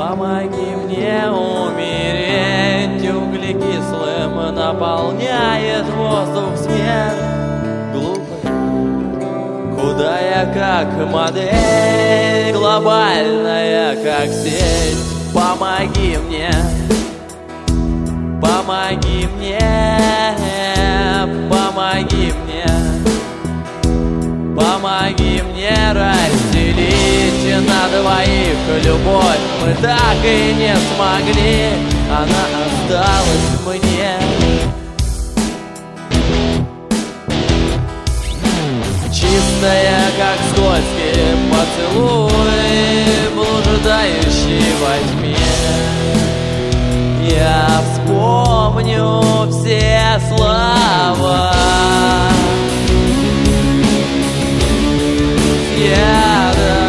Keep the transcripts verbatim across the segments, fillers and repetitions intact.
Помоги мне умереть углекислым, наполняет воздух смерть. Глупая, худая, как модель, глобальная, как сеть. Помоги мне, помоги мне, помоги мне, помоги мне разделить на двоих любовь. Мы так и не смогли, она осталась мне. Чистая, как скользкий поцелуй, блуждающий во тьме. Я вспомню все слова, яда,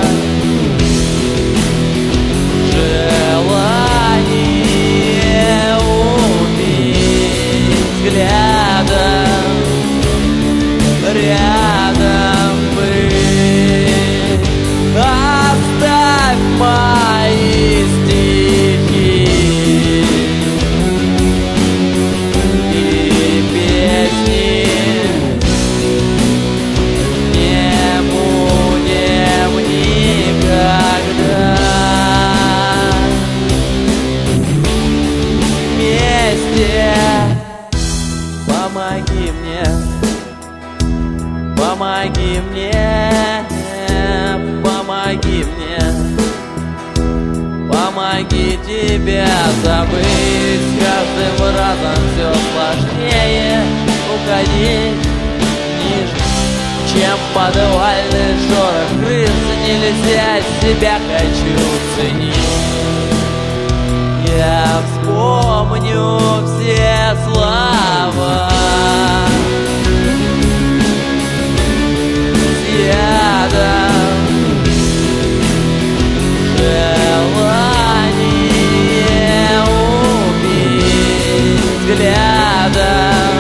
желание убить взглядом, рядом быть. Оставь мои стихи и песни. Не будем никогда вместе. Помоги мне, помоги мне, помоги мне, помоги тебя забыть. С каждым разом все сложнее уходить ниже, чем подвальный шорох крыс. Нельзя себя хочу ценить. Я вспомню все слова, ядом, желание убить взглядом,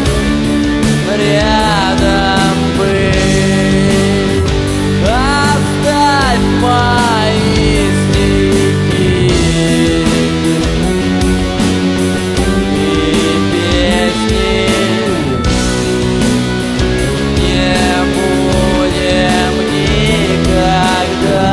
рядом быть. Оставь мои стихи и песни. Не будем никогда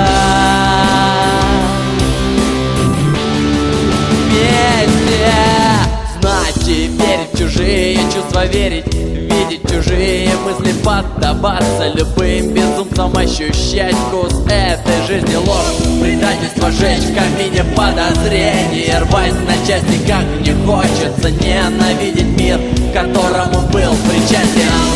вместе. Знать и верить в чужие чувства, верить, видеть чужие мысли, поддаваться любым безумцам, ощущать вкус этой жизни. Ложь, предательство, жечь в камине подозрение, рвать на части, как не хочется ненавидеть мир, к которому был причастен.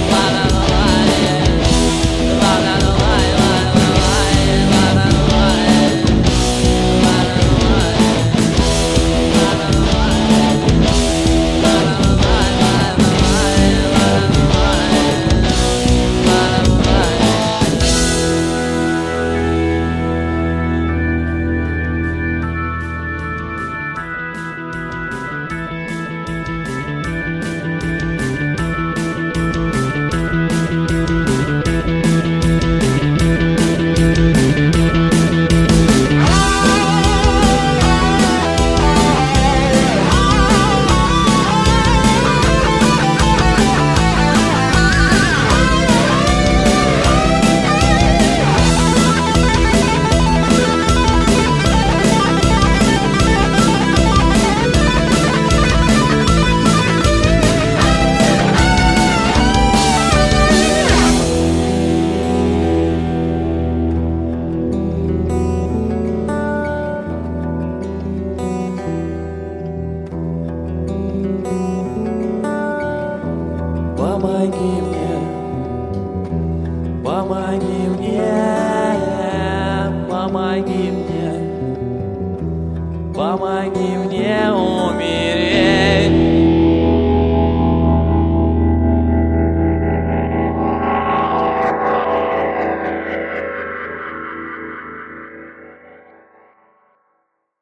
Помоги мне, помоги мне, помоги мне, помоги мне.